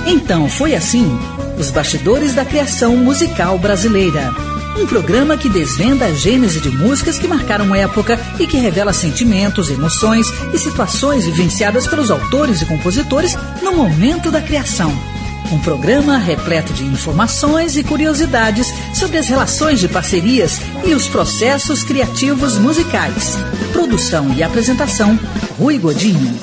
Então foi assim, os bastidores da criação musical brasileira. Um programa que desvenda a gênese de músicas que marcaram época e que revela sentimentos, emoções e situações vivenciadas pelos autores e compositores no momento da criação. Um programa repleto de informações e curiosidades sobre as relações de parcerias e os processos criativos musicais. Produção e apresentação, Rui Godinho.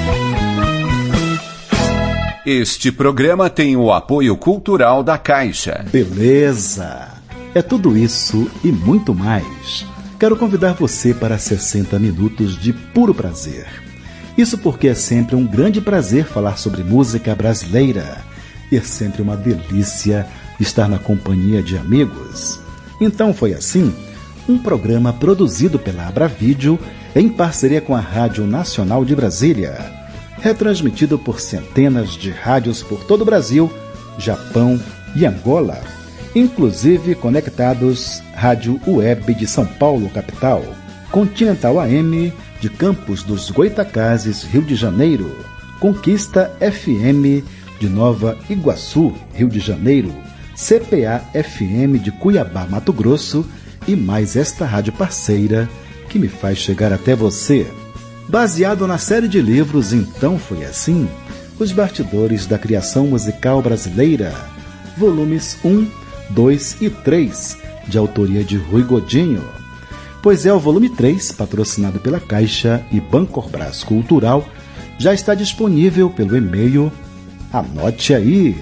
Este programa tem o apoio cultural da Caixa. Beleza! É tudo isso e muito mais. Quero convidar você para 60 minutos de puro prazer. Isso porque é sempre um grande prazer falar sobre música brasileira. E é sempre uma delícia estar na companhia de amigos. Então foi assim, um programa produzido pela Abravídeo em parceria com a Rádio Nacional de Brasília, retransmitido por centenas de rádios por todo o Brasil, Japão e Angola, inclusive conectados Rádio Web de São Paulo, capital, Continental AM de Campos dos Goitacazes, Rio de Janeiro, Conquista FM de Nova Iguaçu, Rio de Janeiro, CPA FM de Cuiabá, Mato Grosso e mais esta rádio parceira que me faz chegar até você. Baseado na série de livros Então Foi Assim, Os Bastidores da Criação Musical Brasileira, volumes 1, 2 e 3, de autoria de Rui Godinho. Pois é, o volume 3, patrocinado pela Caixa e Bancorbras Cultural, já está disponível pelo e-mail, anote aí,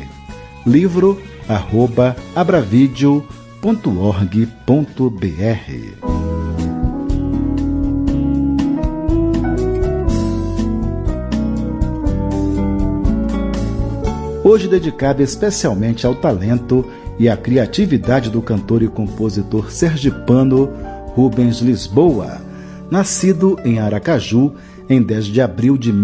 livro@abravideo.org.br. Hoje dedicado especialmente ao talento e à criatividade do cantor e compositor sergipano Rubens Lisboa, nascido em Aracaju em 10 de abril de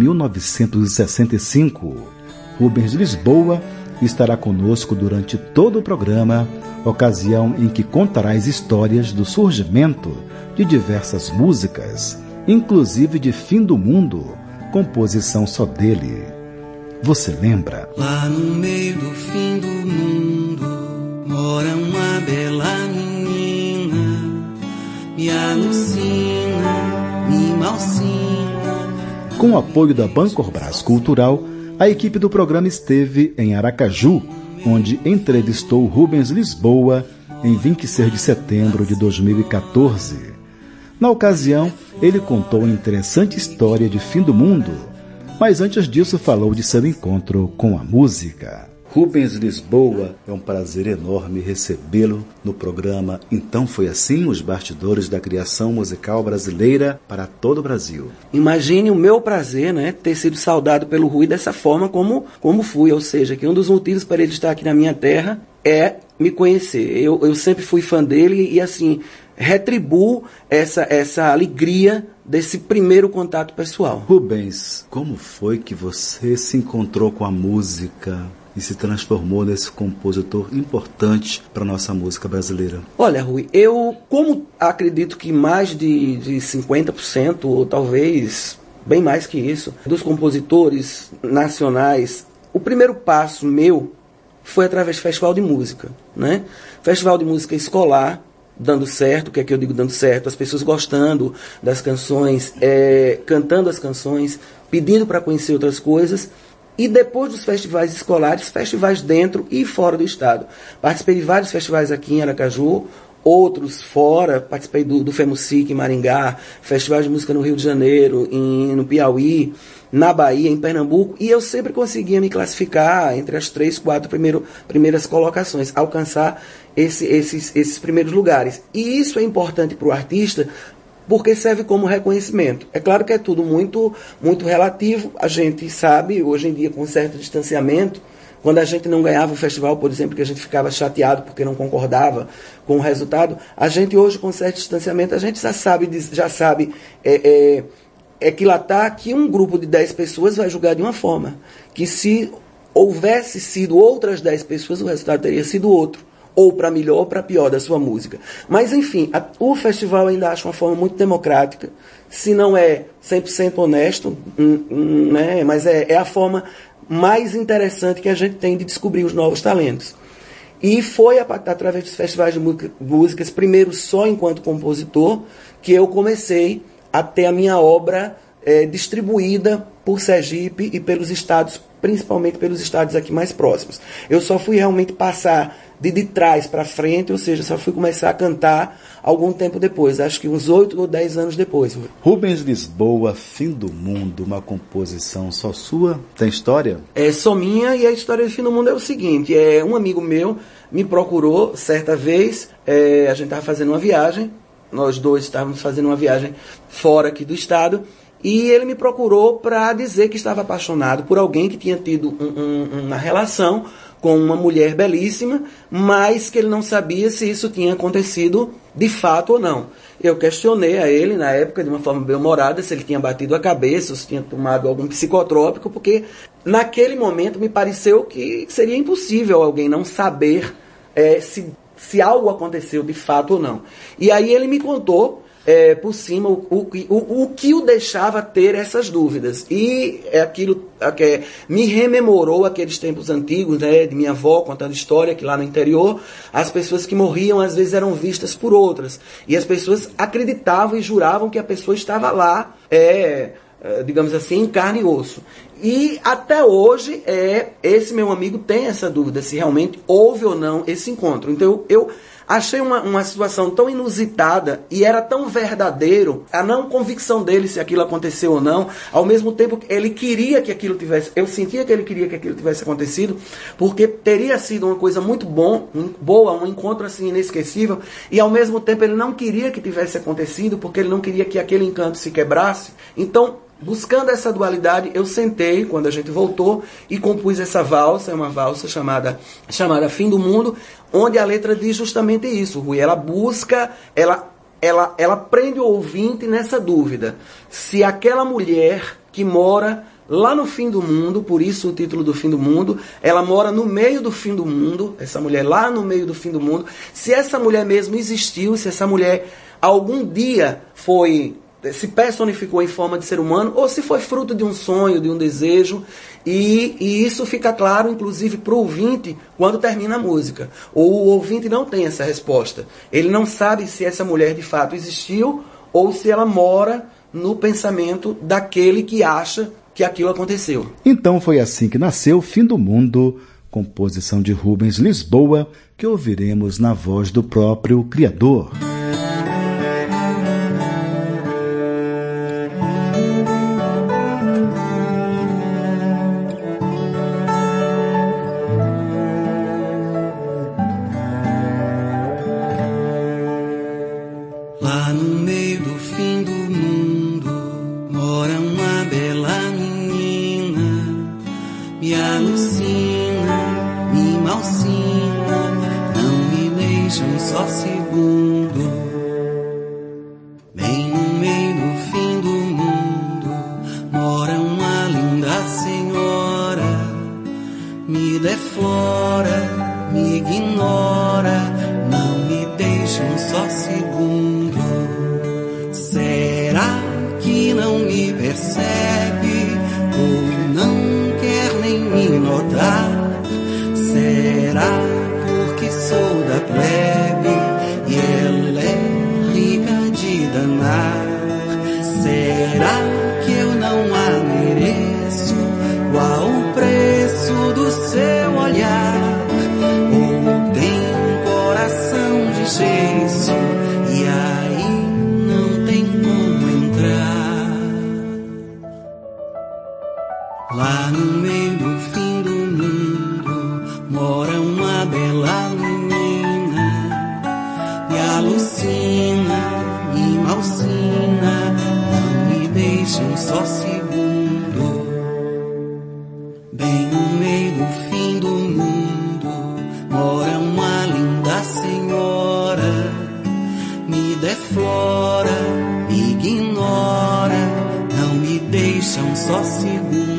1965. Rubens Lisboa estará conosco durante todo o programa, ocasião em que contará as histórias do surgimento de diversas músicas, inclusive de Fim do Mundo, composição só dele. Você lembra? Lá no meio do fim do mundo mora uma bela menina, me alucina, me malsina. Com o apoio da Bancorbras Cultural, a equipe do programa esteve em Aracaju, onde entrevistou Rubens Lisboa em 26 de setembro de 2014. Na ocasião, ele contou uma interessante história de Fim do Mundo, mas antes disso falou de seu encontro com a música. Rubens Lisboa, é um prazer enorme recebê-lo no programa Então Foi Assim, os bastidores da criação musical brasileira para todo o Brasil. Imagine o meu prazer, né, ter sido saudado pelo Rui dessa forma como fui, ou seja, que um dos motivos para ele estar aqui na minha terra é me conhecer. Eu sempre fui fã dele e assim, retribuo essa alegria desse primeiro contato pessoal. Rubens, como foi que você se encontrou com a música e se transformou nesse compositor importante para a nossa música brasileira? Olha, Rui, eu como acredito que mais de 50%, ou talvez bem mais que isso, dos compositores nacionais, o primeiro passo meu foi através do Festival de Música, né? Festival de Música escolar, dando certo. O que é que eu digo dando certo? As pessoas gostando das canções, cantando as canções, pedindo para conhecer outras coisas. E depois dos festivais escolares, festivais dentro e fora do estado. Participei de vários festivais aqui em Aracaju, outros fora. Participei do FEMUSIC em Maringá, festivais de música no Rio de Janeiro, no Piauí, na Bahia, em Pernambuco. E eu sempre conseguia me classificar entre as 3, 4 primeiras colocações, alcançar esses primeiros lugares. E isso é importante para o artista, porque serve como reconhecimento. É claro que é tudo muito, muito relativo. A gente sabe, hoje em dia, com certo distanciamento, quando a gente não ganhava o festival, por exemplo, que a gente ficava chateado porque não concordava com o resultado, a gente hoje, com certo distanciamento, a gente já sabe equilatar que um grupo de 10 pessoas vai julgar de uma forma, que se houvesse sido outras 10 pessoas, o resultado teria sido outro. Ou para melhor ou para pior da sua música. Mas, enfim, o festival ainda acha uma forma muito democrática, se não é 100% honesto, né? Mas é a forma mais interessante que a gente tem de descobrir os novos talentos. E foi através dos festivais de músicas, primeiro só enquanto compositor, que eu comecei a ter a minha obra distribuída por Sergipe e pelos estados, principalmente pelos estados aqui mais próximos. Eu só fui realmente passar de trás para frente, ou seja, só fui começar a cantar algum tempo depois, acho que uns 8 ou 10 anos depois. Rubens Lisboa, Fim do Mundo, uma composição só sua? Tem história? É só minha, e a história de Fim do Mundo é o seguinte, um amigo meu me procurou certa vez, a gente estava fazendo uma viagem, nós dois estávamos fazendo uma viagem fora aqui do estado, e ele me procurou para dizer que estava apaixonado por alguém que tinha tido uma relação com uma mulher belíssima, mas que ele não sabia se isso tinha acontecido de fato ou não. Eu questionei a ele, na época, de uma forma bem-humorada, se ele tinha batido a cabeça, ou se tinha tomado algum psicotrópico, porque naquele momento me pareceu que seria impossível alguém não saber se algo aconteceu de fato ou não. E aí ele me contou, por cima, o que o deixava ter essas dúvidas. E aquilo que me rememorou aqueles tempos antigos, né, de minha avó contando história, que lá no interior as pessoas que morriam às vezes eram vistas por outras. E as pessoas acreditavam e juravam que a pessoa estava lá, digamos assim, em carne e osso. E até hoje, esse meu amigo tem essa dúvida, se realmente houve ou não esse encontro. Então eu achei uma situação tão inusitada e era tão verdadeiro, a não convicção dele se aquilo aconteceu ou não, ao mesmo tempo que ele queria que aquilo tivesse, eu sentia que ele queria que aquilo tivesse acontecido, porque teria sido uma coisa muito boa, um encontro assim inesquecível, e ao mesmo tempo ele não queria que tivesse acontecido, porque ele não queria que aquele encanto se quebrasse. Então, buscando essa dualidade, eu sentei, quando a gente voltou, e compus essa valsa, uma valsa chamada Fim do Mundo, onde a letra diz justamente isso, Rui. Ela busca, ela prende o ouvinte nessa dúvida. Se aquela mulher que mora lá no fim do mundo, por isso o título do Fim do Mundo, ela mora no meio do fim do mundo, essa mulher lá no meio do fim do mundo, se essa mulher mesmo existiu, se essa mulher algum dia se personificou em forma de ser humano, ou se foi fruto de um sonho, de um desejo, e isso fica claro, inclusive, para o ouvinte, quando termina a música. O ouvinte não tem essa resposta. Ele não sabe se essa mulher de fato existiu, ou se ela mora no pensamento daquele que acha que aquilo aconteceu. Então foi assim que nasceu Fim do Mundo, composição de Rubens Lisboa, que ouviremos na voz do próprio criador. Lá no meio do fim do mundo mora uma bela menina, me alucina, me malsina, não me deixa um só segundo. Bem no meio do fim do mundo mora uma linda senhora, me deflora, me ignora, não me deixa um só segundo. Será que não me percebe ou não quer nem me notar? Será porque sou da plebe e ela é rica de danar? Será que eu não a mereço? Qual o preço do seu olhar? Ou tem um coração de gesso e aí não tem como entrar? Lá no meio do fim do mundo mora uma bela menina, me alucina, me malsina, não me deixa um só segundo. Bem no meio do fim do mundo mora uma linda senhora, me deflora, me ignora, não me deixa um só segundo.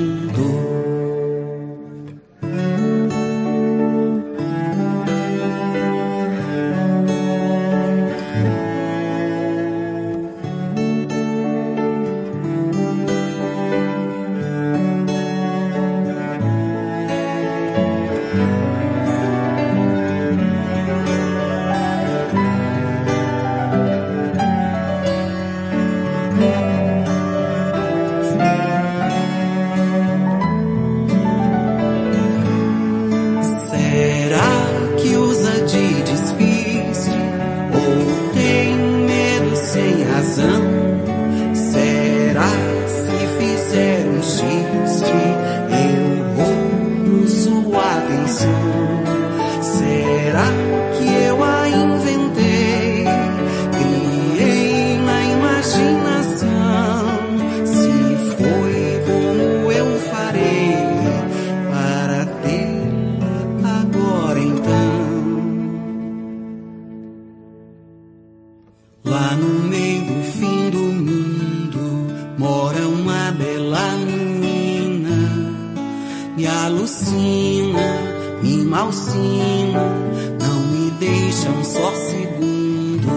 mora uma bela menina. Me alucina, me malsina, não me deixa um só segundo.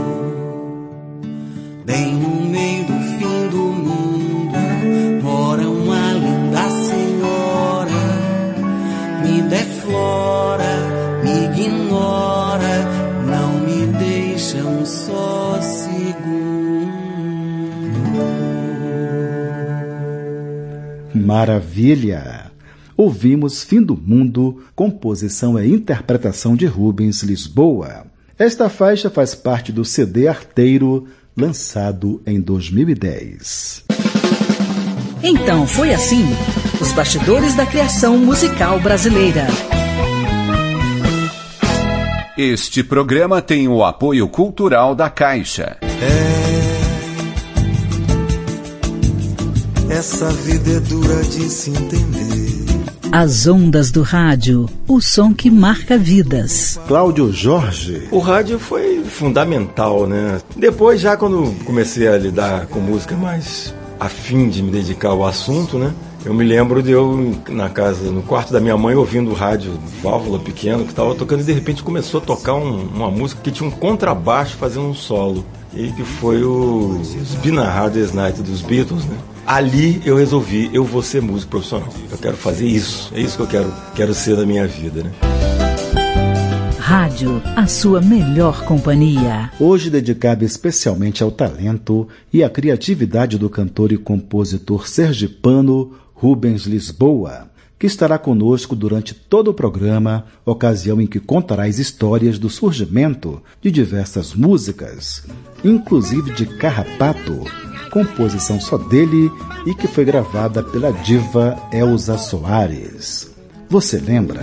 Bem no meio do fim do mundo mora uma linda senhora. Me deflora, me ignora, não me deixa um só segundo. Maravilha! Ouvimos Fim do Mundo, composição e interpretação de Rubens Lisboa. Esta faixa faz parte do CD Arteiro, lançado em 2010. Então foi assim, os bastidores da criação musical brasileira. Este programa tem o apoio cultural da Caixa. Essa vida é dura de se entender. As ondas do rádio, o som que marca vidas. Cláudio Jorge. O rádio foi fundamental, né? Depois, já quando comecei a lidar com música mais a fim de me dedicar ao assunto, né? Eu me lembro de eu na casa, no quarto da minha mãe, ouvindo o rádio válvula pequeno que estava tocando, e de repente começou a tocar uma música que tinha um contrabaixo fazendo um solo. E que foi os Been a Hard Night dos Beatles, né? Ali eu resolvi, eu vou ser músico profissional. Eu quero fazer isso, é isso que eu quero ser na minha vida, né? Rádio, a sua melhor companhia. Hoje dedicado especialmente ao talento e à criatividade do cantor e compositor sergipano Rubens Lisboa, que estará conosco durante todo o programa, ocasião em que contará as histórias do surgimento de diversas músicas, inclusive de Carrapato, composição só dele e que foi gravada pela diva Elza Soares. Você lembra?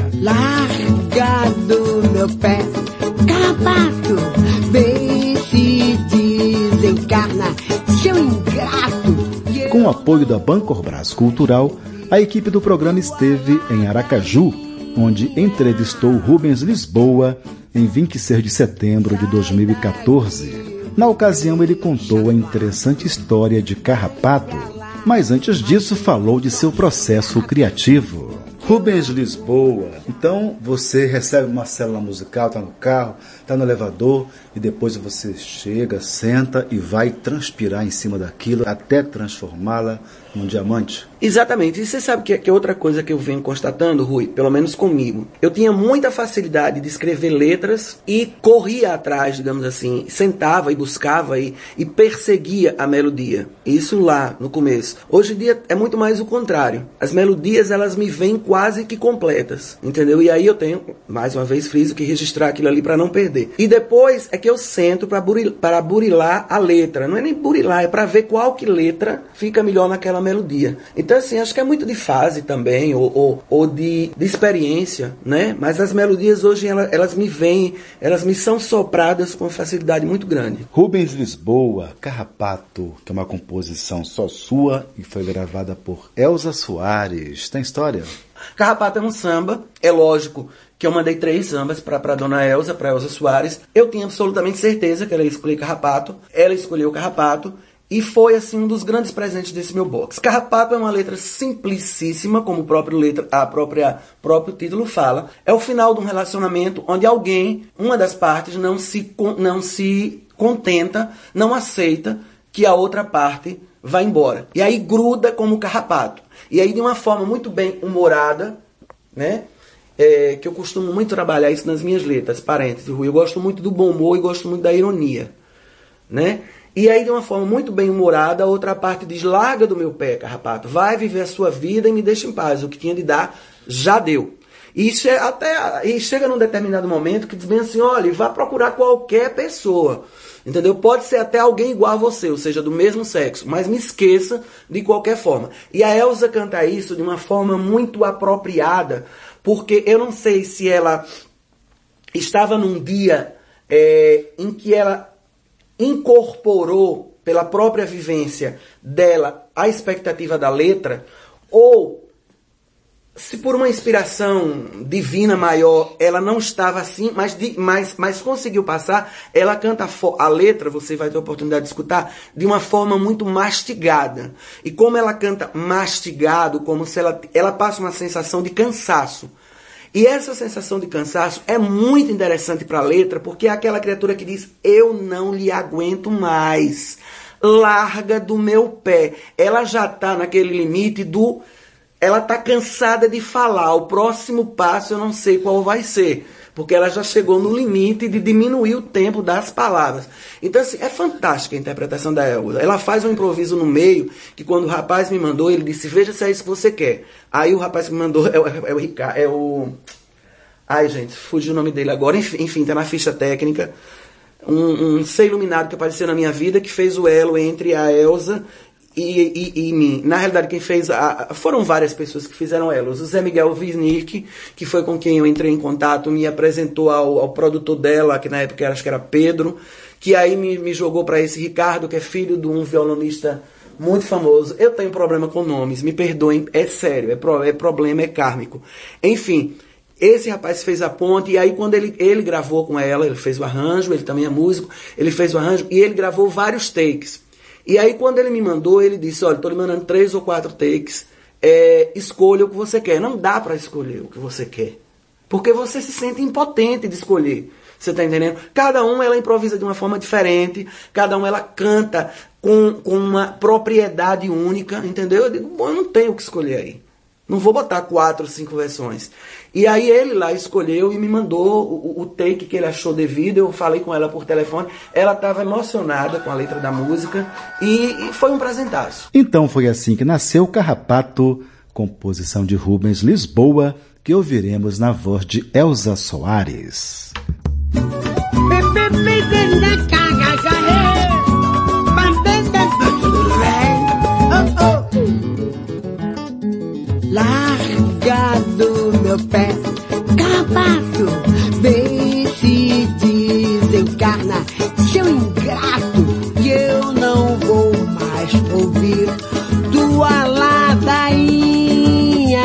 Largado meu pé, Carrapato, vem se desencarna, seu ingrato. Com o apoio da Bancorbras Cultural, a equipe do programa esteve em Aracaju, onde entrevistou Rubens Lisboa em 26 de setembro de 2014. Na ocasião, ele contou a interessante história de Carrapato, mas antes disso falou de seu processo criativo. Rubens Lisboa, então você recebe uma célula musical, está no carro, está no elevador, e depois você chega, senta e vai transpirar em cima daquilo até transformá-la num diamante? Exatamente. E você sabe que é outra coisa que eu venho constatando, Rui, pelo menos comigo. Eu tinha muita facilidade de escrever letras e corria atrás, digamos assim, sentava e buscava e perseguia a melodia. Isso lá no começo. Hoje em dia é muito mais o contrário. As melodias, elas me vêm quase que completas, entendeu? E aí eu tenho, mais uma vez, friso, que registrar aquilo ali para não perder. E depois é que eu sento para burilar a letra. Não é nem burilar, é para ver qual que letra fica melhor naquela melodia. Então, assim, acho que é muito de fase também, ou de experiência, né? Mas as melodias hoje, elas me vêm, elas me são sopradas com facilidade muito grande. Rubens Lisboa, Carrapato, que é uma composição só sua e foi gravada por Elza Soares. Tem história? Carrapato é um samba, é lógico que eu mandei 3 sambas para dona Elza, para Elza Soares. Eu tinha absolutamente certeza que ela ia escolher Carrapato, ela escolheu Carrapato, e foi, assim, um dos grandes presentes desse meu box. Carrapato é uma letra simplicíssima, como o próprio título fala. É o final de um relacionamento onde alguém, uma das partes, não se contenta, não aceita que a outra parte vá embora. E aí gruda como carrapato. E aí, de uma forma muito bem humorada, né? Que eu costumo muito trabalhar isso nas minhas letras, parênteses, Rui. Eu gosto muito do bom humor e gosto muito da ironia, né? E aí, de uma forma muito bem humorada, a outra parte diz: larga do meu pé, carrapato, vai viver a sua vida e me deixa em paz. O que tinha de dar, já deu. E chega num determinado momento que diz bem assim: olha, vá procurar qualquer pessoa, entendeu? Pode ser até alguém igual a você, ou seja, do mesmo sexo, mas me esqueça de qualquer forma. E a Elza canta isso de uma forma muito apropriada, porque eu não sei se ela estava num dia em que ela incorporou pela própria vivência dela a expectativa da letra, ou se por uma inspiração divina maior ela não estava assim, mas conseguiu passar, ela canta a letra, você vai ter a oportunidade de escutar, de uma forma muito mastigada. E como ela canta mastigado, como se ela passa uma sensação de cansaço. E essa sensação de cansaço é muito interessante para a letra, porque é aquela criatura que diz, eu não lhe aguento mais, larga do meu pé. Ela já está naquele limite ela está cansada de falar, o próximo passo eu não sei qual vai ser, porque ela já chegou no limite de diminuir o tempo das palavras. Então, assim, é fantástica a interpretação da Elza. Ela faz um improviso no meio, que quando o rapaz me mandou, ele disse, veja se é isso que você quer. Aí o rapaz que me mandou é o Ricardo, ai, gente, fugiu o nome dele agora. Enfim, tá na ficha técnica. Um ser iluminado que apareceu na minha vida, que fez o elo entre a Elza e mim. Na realidade, quem fez foram várias pessoas que fizeram elos. O Zé Miguel Wisnik, que foi com quem eu entrei em contato, me apresentou ao produtor dela, que na época acho que era Pedro, que aí me jogou para esse Ricardo, que é filho de um violonista muito famoso. Eu tenho problema com nomes, me perdoem, é sério, é problema, é kármico. Enfim, esse rapaz fez a ponte, e aí quando ele gravou com ela, ele fez o arranjo, ele também é músico, ele fez o arranjo, e ele gravou vários takes. E aí quando ele me mandou, ele disse, olha, estou lhe mandando 3 ou 4 takes, escolha o que você quer. Não dá para escolher o que você quer, porque você se sente impotente de escolher. Você está entendendo? Cada um ela improvisa de uma forma diferente, cada um ela canta com uma propriedade única, entendeu? Eu digo, bom, eu não tenho o que escolher aí. Não vou botar 4 ou 5 versões. E aí ele lá escolheu e me mandou o take que ele achou devido. Eu falei com ela por telefone. Ela estava emocionada com a letra da música e foi um presentaço. Então foi assim que nasceu Carrapato, composição de Rubens Lisboa, que ouviremos na voz de Elza Soares. Larga do meu pé, Carrapato, vem se desencarna, seu ingrato, que eu não vou mais ouvir tua ladainha.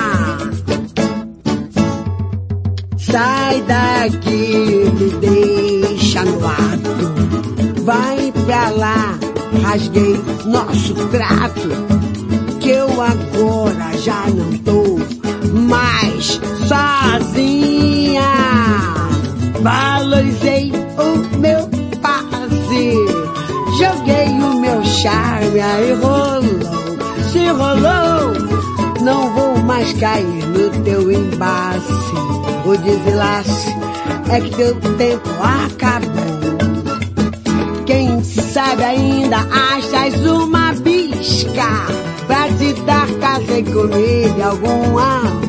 Sai daqui, me deixa no ato, vai pra lá, rasguei nosso trato, que eu agora já não tô mais sozinha. Valorizei o meu passe, joguei o meu charme, aí rolou, se rolou, não vou mais cair no teu embate. O desenlace é que teu tempo acabou. Quem sabe ainda achas uma bisca pra te dar casa e comida, algum amor.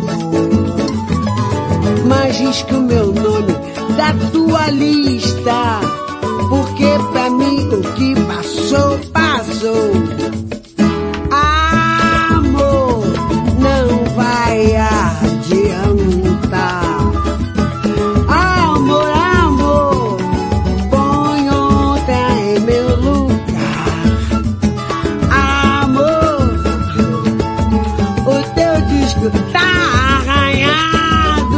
Mas risca o meu nome da tua lista, porque pra mim o que passou, passou. Amor, não vai adiantar. Amor, amor, põe outra em meu lugar. Amor, o teu disco tá arranhado,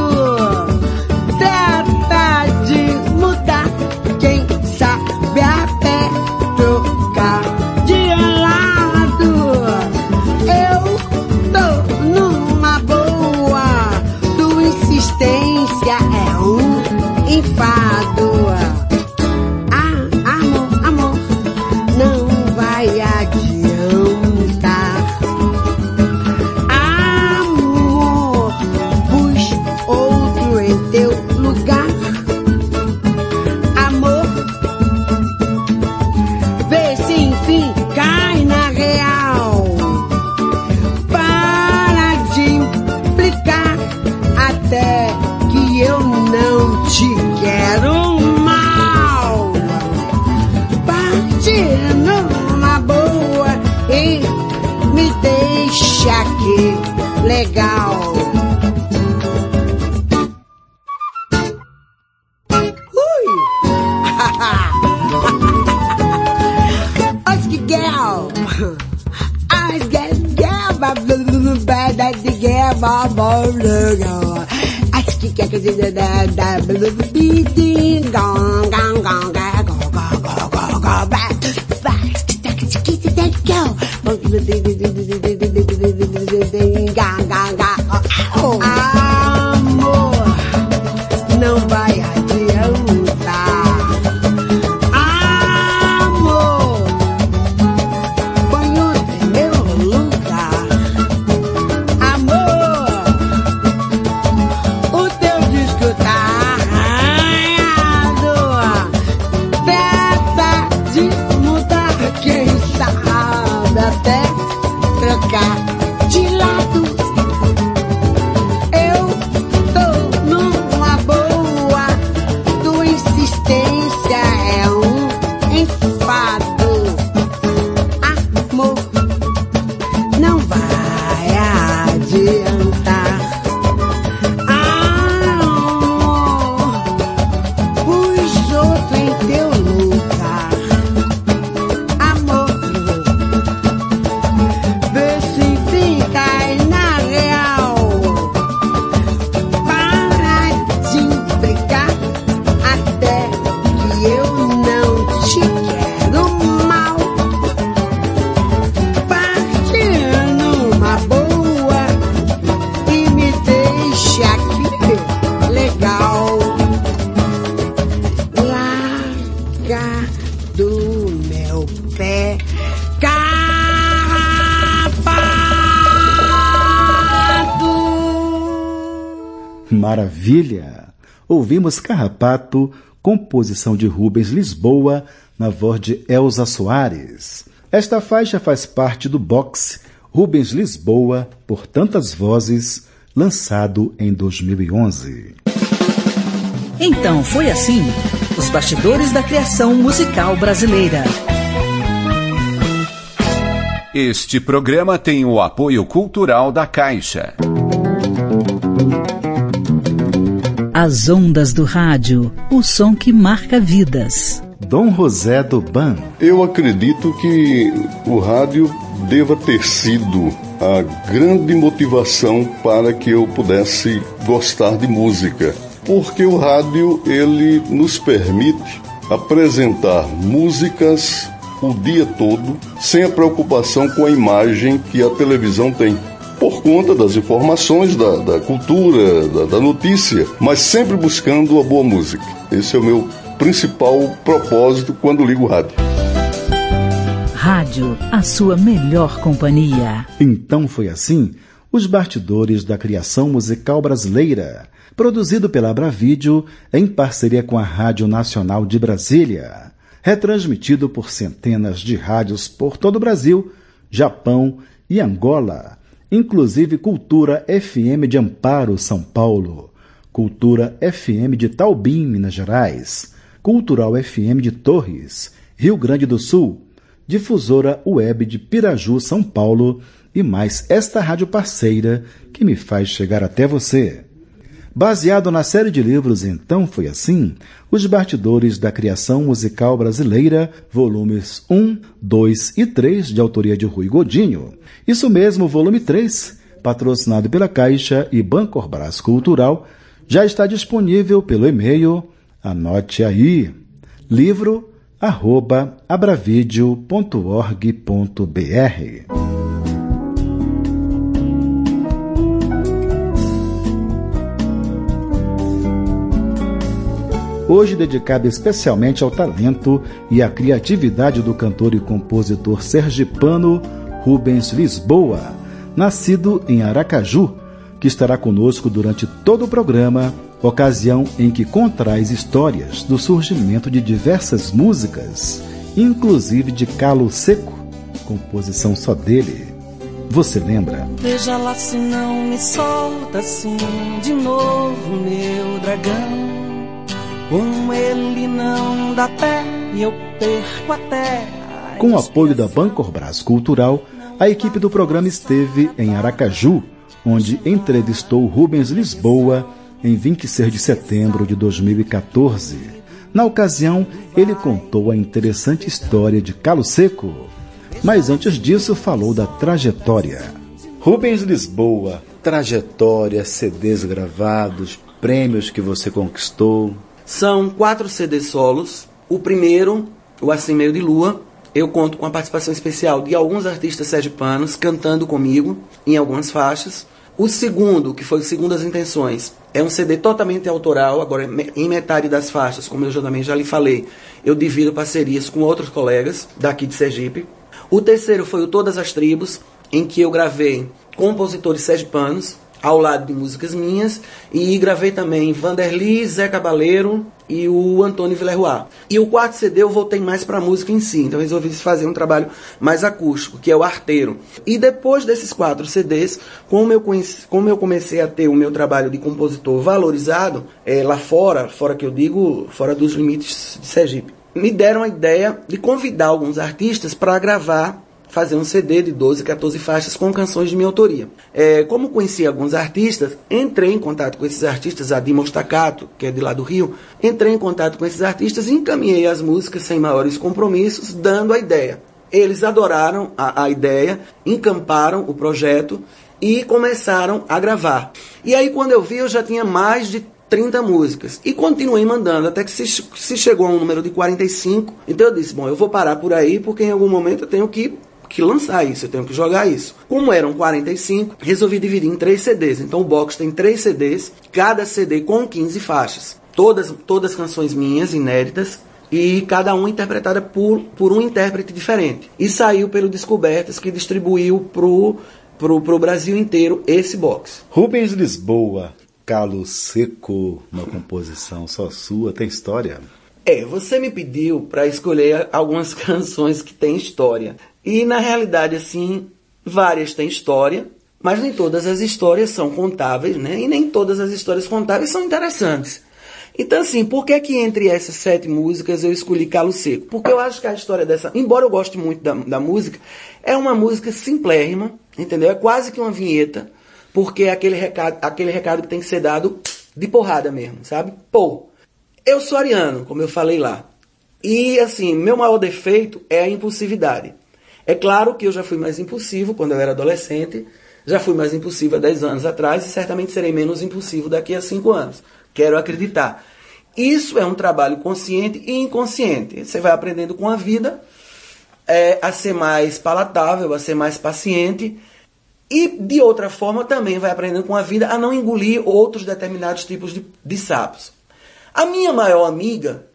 trata de mudar, quem sabe até trocar de lado. Eu tô numa boa, tua insistência é um enfado. Amor, amor, não vai adiantar. Amor, pus outro em teu lugar. Amor, vê se enfim cai na real. Para de implicar, até que eu não te quero mal. Parte numa boa e me deixa aqui legal. Ui! Olha que girl! Olha que girl! Amor, não vai adiantar. Amor, põe outro em meu lugar. Amor, o teu disco tá arranhado. Trata de mudar, quem sabe até trocar de lado. Eu tô numa boa, tua insistência é um enfado. Amor, não vai adiantar. Amor, pus outro em teu lugar. Amor, vê se enfim cai na real. Para de implicar até que eu não te quero mal. Parte numa boa e me deixa aqui legal. Larga do meu pé, carrapato. Maravilha! Ouvimos Carrapato, composição de Rubens Lisboa, na voz de Elza Soares. Esta faixa faz parte do box Rubens Lisboa, por Tantas Vozes, lançado em 2011. Então foi assim, os bastidores da criação musical brasileira. Este programa tem o apoio cultural da Caixa. As ondas do rádio, o som que marca vidas. Dom José do Ban. Eu acredito que o rádio deva ter sido a grande motivação para que eu pudesse gostar de música. Porque o rádio, ele nos permite apresentar músicas o dia todo, sem a preocupação com a imagem que a televisão tem. Por conta das informações, da cultura, da notícia, mas sempre buscando a boa música. Esse é o meu principal propósito quando ligo o rádio. Rádio, a sua melhor companhia. Então foi assim, os bastidores da criação musical brasileira, produzido pela Abravídeo em parceria com a Rádio Nacional de Brasília, retransmitido por centenas de rádios por todo o Brasil, Japão e Angola, inclusive Cultura FM de Amparo, São Paulo, Cultura FM de Taubim, Minas Gerais, Cultural FM de Torres, Rio Grande do Sul, Difusora Web de Piraju, São Paulo, e mais esta rádio parceira que me faz chegar até você. Baseado na série de livros Então Foi Assim, Os Bastidores da Criação Musical Brasileira, volumes 1, 2 e 3, de autoria de Rui Godinho. Isso mesmo, volume 3, patrocinado pela Caixa e Bancorbras Cultural, já está disponível pelo e-mail, anote aí, livro@abravideo.org.br. Hoje dedicado especialmente ao talento e à criatividade do cantor e compositor sergipano Rubens Lisboa, nascido em Aracaju, que estará conosco durante todo o programa, ocasião em que contraz histórias do surgimento de diversas músicas, inclusive de Calo Seco, composição só dele. Você lembra? Veja lá se não me solta assim de novo, meu dragão. Com ele não dá pé e eu perco até. Com o apoio da Bancorbras Cultural, a equipe do programa esteve em Aracaju, onde entrevistou Rubens Lisboa em 26 de setembro de 2014. Na ocasião, ele contou a interessante história de Calo Seco, mas antes disso falou da trajetória. Rubens Lisboa, trajetória, CDs gravados, prêmios que você conquistou. São 4 CDs solos. O primeiro, o Assim Meio de Lua, eu conto com a participação especial de alguns artistas sergipanos cantando comigo em algumas faixas. O segundo, que foi o Segundas Intenções, é um CD totalmente autoral. Agora, em metade das faixas, como eu também já lhe falei, eu divido parcerias com outros colegas daqui de Sergipe. O terceiro foi o Todas as Tribos, em que eu gravei compositores sergipanos, ao lado de músicas minhas, e gravei também Vanderly, Zé Cabaleiro e o Antônio Villerroy. E o quarto CD eu voltei mais para a música em si, então resolvi fazer um trabalho mais acústico, que é o Arteiro. E depois desses 4 CDs, como eu comecei a ter o meu trabalho de compositor valorizado, lá fora que eu digo, fora dos limites de Sergipe, me deram a ideia de convidar alguns artistas para gravar, fazer um CD de 12, 14 faixas com canções de minha autoria. Como conheci alguns artistas, entrei em contato com esses artistas, a Dima Staccato, que é de lá do Rio, entrei em contato com esses artistas e encaminhei as músicas sem maiores compromissos, dando a ideia. Eles adoraram a ideia, encamparam o projeto e começaram a gravar. E aí, quando eu vi, eu já tinha mais de 30 músicas. E continuei mandando, até que se chegou a um número de 45. Então eu disse, bom, eu vou parar por aí, porque em algum momento eu tenho que lançar isso, eu tenho que jogar isso. Como eram 45, resolvi dividir em 3 CDs. Então o box tem 3 CDs, cada CD com 15 faixas. Todas canções minhas, inéditas, e cada uma interpretada por um intérprete diferente. E saiu pelo Descobertas, que distribuiu pro Brasil inteiro esse box. Rubens Lisboa, Calo Seco, uma composição só sua, tem história? Você me pediu para escolher algumas canções que têm história. E na realidade, assim, várias têm história, mas nem todas as histórias são contáveis, né? E nem todas as histórias contáveis são interessantes. Então, assim, por que entre essas 7 músicas eu escolhi Calo Seco? Porque eu acho que a história dessa, embora eu goste muito da música, é uma música simplérrima, entendeu? É quase que uma vinheta, porque é aquele recado que tem que ser dado de porrada mesmo, sabe? Eu sou ariano, como eu falei lá. E, assim, meu maior defeito é a impulsividade. É claro que eu já fui mais impulsivo quando eu era adolescente, já fui mais impulsivo há 10 anos atrás e certamente serei menos impulsivo daqui a 5 anos. Quero acreditar. Isso é um trabalho consciente e inconsciente. Você vai aprendendo com a vida a ser mais palatável, a ser mais paciente e, de outra forma, também vai aprendendo com a vida a não engolir outros determinados tipos de sapos. A minha maior amiga,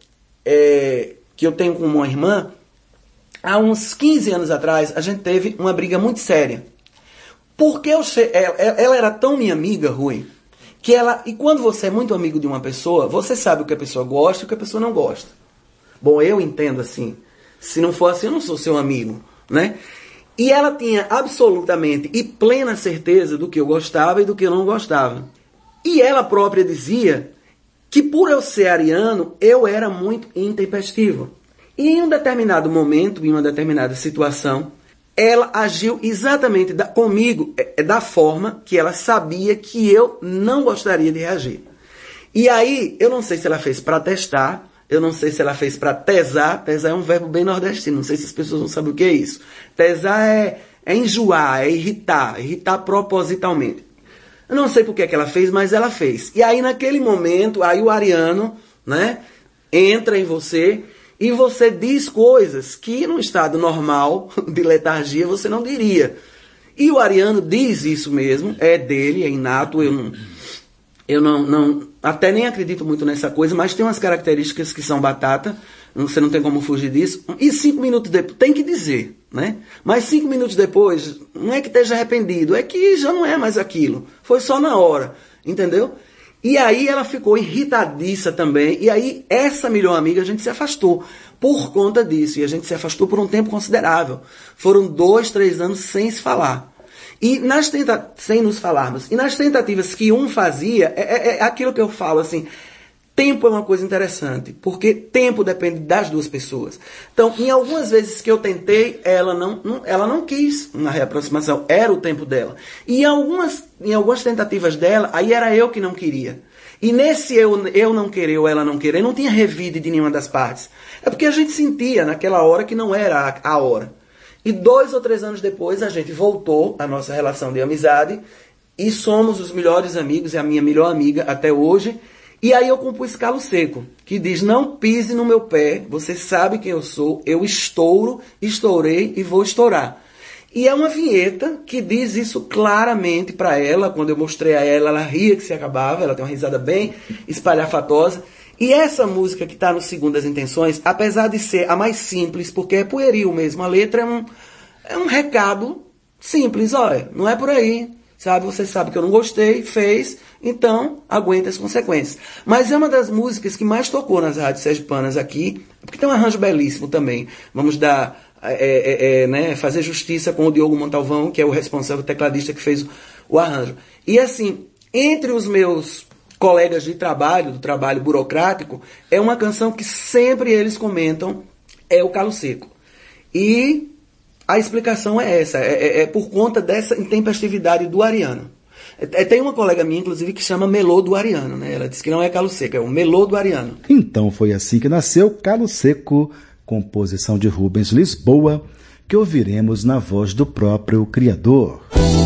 que eu tenho com uma irmã, há uns 15 anos atrás, a gente teve uma briga muito séria. Porque ela era tão minha amiga, Rui, que e quando você é muito amigo de uma pessoa, você sabe o que a pessoa gosta e o que a pessoa não gosta. Bom, eu entendo assim. Se não for assim, eu não sou seu amigo, né? E ela tinha absolutamente e plena certeza do que eu gostava e do que eu não gostava. E ela própria dizia que por eu ser ariano, eu era muito intempestivo. E em um determinado momento, em uma determinada situação, ela agiu exatamente comigo da forma que ela sabia que eu não gostaria de reagir. E aí, eu não sei se ela fez para testar, eu não sei se ela fez para tesar. Tesar é um verbo bem nordestino, não sei se as pessoas não sabem o que é isso. Tesar é enjoar, é irritar propositalmente. Eu não sei por que ela fez, mas ela fez. E aí, naquele momento, aí o ariano, né, entra em você e você diz coisas que, num estado normal de letargia, você não diria. E o ariano diz isso mesmo, é dele, é inato. Eu não até nem acredito muito nessa coisa, mas tem umas características que são batata, você não tem como fugir disso. E 5 minutos depois, tem que dizer, né? Mas 5 minutos depois, não é que esteja arrependido, é que já não é mais aquilo. Foi só na hora, entendeu? E aí ela ficou irritadiça também, e aí essa melhor amiga a gente se afastou por conta disso, e a gente se afastou por um tempo considerável. Foram 2, 3 anos sem se falar. E sem nos falarmos. E nas tentativas que um fazia, é aquilo que eu falo assim, tempo é uma coisa interessante, porque tempo depende das duas pessoas. Então, em algumas vezes que eu tentei, ela não quis uma reaproximação, era o tempo dela. E em algumas tentativas dela, aí era eu que não queria. E nesse eu não querer ou ela não querer, não tinha revide de nenhuma das partes. É porque a gente sentia naquela hora que não era a hora. E 2 ou 3 anos depois a gente voltou à nossa relação de amizade e somos os melhores amigos, é a minha melhor amiga até hoje. E aí eu compus Calo Seco, que diz: não pise no meu pé, você sabe quem eu sou, eu estouro, estourei e vou estourar. E é uma vinheta que diz isso claramente para ela. Quando eu mostrei a ela, ela ria que se acabava, ela tem uma risada bem espalhafatosa. E essa música que está no Segundas Intenções, apesar de ser a mais simples, porque é pueril mesmo, a letra é um recado simples, olha, não é por aí, sabe? Você sabe que eu não gostei, fez, então aguenta as consequências. Mas é uma das músicas que mais tocou nas rádios sergipanas aqui, porque tem um arranjo belíssimo também. Vamos dar, né, fazer justiça com o Diogo Montalvão, que é o responsável tecladista que fez o arranjo. E assim, entre os meus colegas de trabalho, do trabalho burocrático, é uma canção que sempre eles comentam, é o Calo Seco. E a explicação é essa, é por conta dessa intempestividade do Ariano. Tem uma colega minha, inclusive, que chama Melô do Ariano, né? Ela disse que não é Calo Seco, é o Melô do Ariano. Então foi assim que nasceu Calo Seco, composição de Rubens Lisboa, que ouviremos na voz do próprio criador.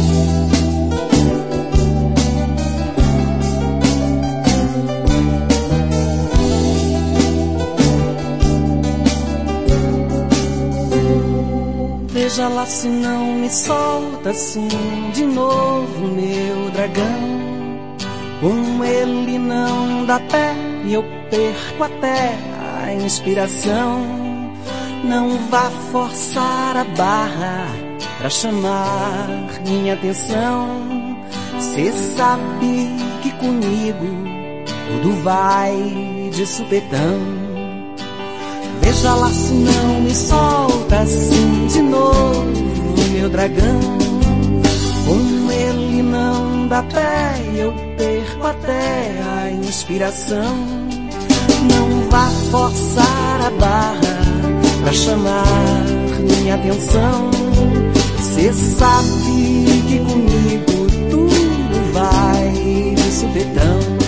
Veja lá se não me solta assim de novo, meu dragão. Com ele não dá pé e eu perco até a inspiração. Não vá forçar a barra pra chamar minha atenção. Cê sabe que comigo tudo vai de supetão. Veja lá se não me solta assim de novo, meu dragão. Com ele não dá pé, eu perco até a inspiração. Não vá forçar a barra pra chamar minha atenção. Cê sabe que comigo tudo vai de supetão.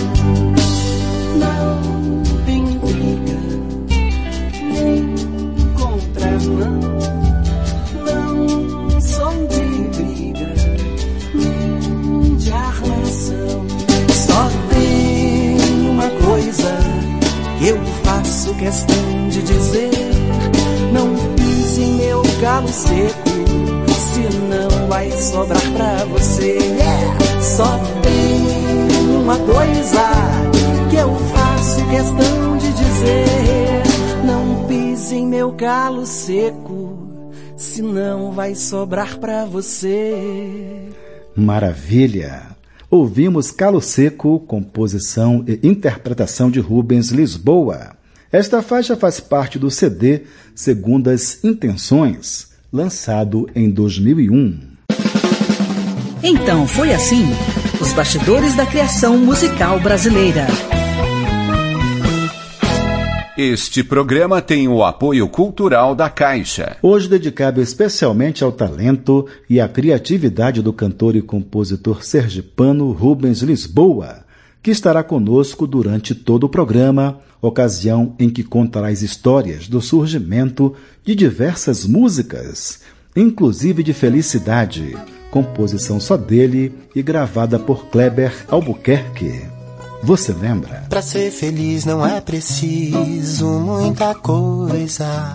Não sou de briga, nem de armação. Só tem uma coisa que eu faço questão de dizer: não pise em meu calo seco, senão vai sobrar pra você. Só tem uma coisa que eu faço questão de dizer: não pise em meu calo seco, senão vai sobrar pra você. Maravilha! Ouvimos Calo Seco, composição e interpretação de Rubens Lisboa. Esta faixa faz parte do CD Segundas Intenções, lançado em 2001. Então foi assim, os bastidores da criação musical brasileira. Este programa tem o apoio cultural da Caixa. Hoje dedicado especialmente ao talento e à criatividade do cantor e compositor sergipano Rubens Lisboa, que estará conosco durante todo o programa, ocasião em que contará as histórias do surgimento de diversas músicas, inclusive de Felicidade, composição só dele e gravada por Kleber Albuquerque. Você lembra? Pra ser feliz não é preciso muita coisa,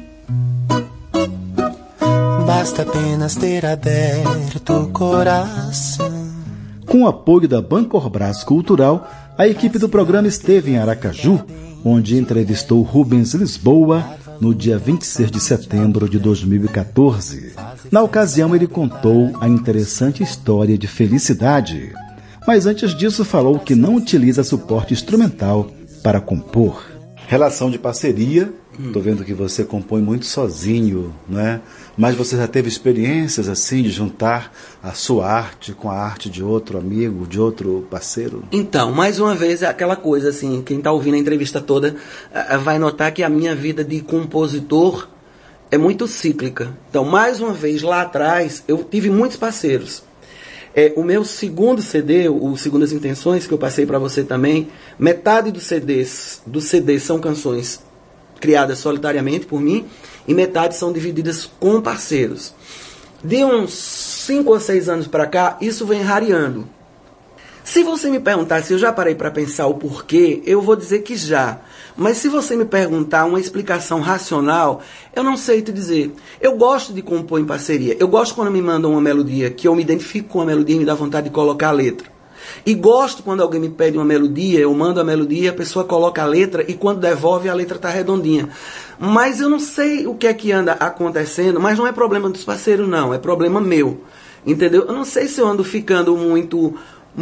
basta apenas ter aberto o coração. Com o apoio da Bancorbras Cultural, a equipe do programa esteve em Aracaju, onde entrevistou Rubens Lisboa no dia 26 de setembro de 2014. Na ocasião, ele contou a interessante história de Felicidade, mas antes disso falou que não utiliza suporte instrumental para compor. Relação de parceria, estou vendo que você compõe muito sozinho, né? Mas você já teve experiências assim de juntar a sua arte com a arte de outro amigo, de outro parceiro? Então, mais uma vez, é aquela coisa assim, quem está ouvindo a entrevista toda vai notar que a minha vida de compositor é muito cíclica. Então, mais uma vez, lá atrás, eu tive muitos parceiros. O meu segundo CD, o Segundas Intenções, que eu passei para você também, metade dos CDs são canções criadas solitariamente por mim, e metade são divididas com parceiros. De uns 5 ou 6 anos para cá, isso vem rareando. Se você me perguntar se eu já parei para pensar o porquê, eu vou dizer que já. Mas se você me perguntar uma explicação racional, eu não sei te dizer. Eu gosto de compor em parceria. Eu gosto quando me mandam uma melodia, que eu me identifico com a melodia e me dá vontade de colocar a letra. E gosto quando alguém me pede uma melodia, eu mando a melodia, a pessoa coloca a letra e quando devolve a letra está redondinha. Mas eu não sei o que é que anda acontecendo, mas não é problema dos parceiros não, é problema meu. Entendeu? Eu não sei se eu ando ficando muito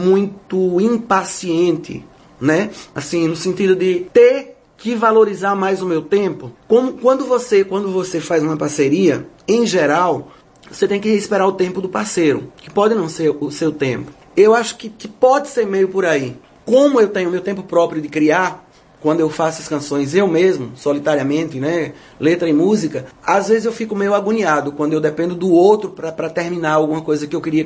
impaciente, né? Assim, no sentido de ter que valorizar mais o meu tempo. Quando você faz uma parceria, em geral, você tem que esperar o tempo do parceiro, que pode não ser o seu tempo. Eu acho que pode ser meio por aí. Como eu tenho meu tempo próprio de criar, quando eu faço as canções eu mesmo, solitariamente, né, letra e música, às vezes eu fico meio agoniado quando eu dependo do outro para terminar alguma coisa que eu queria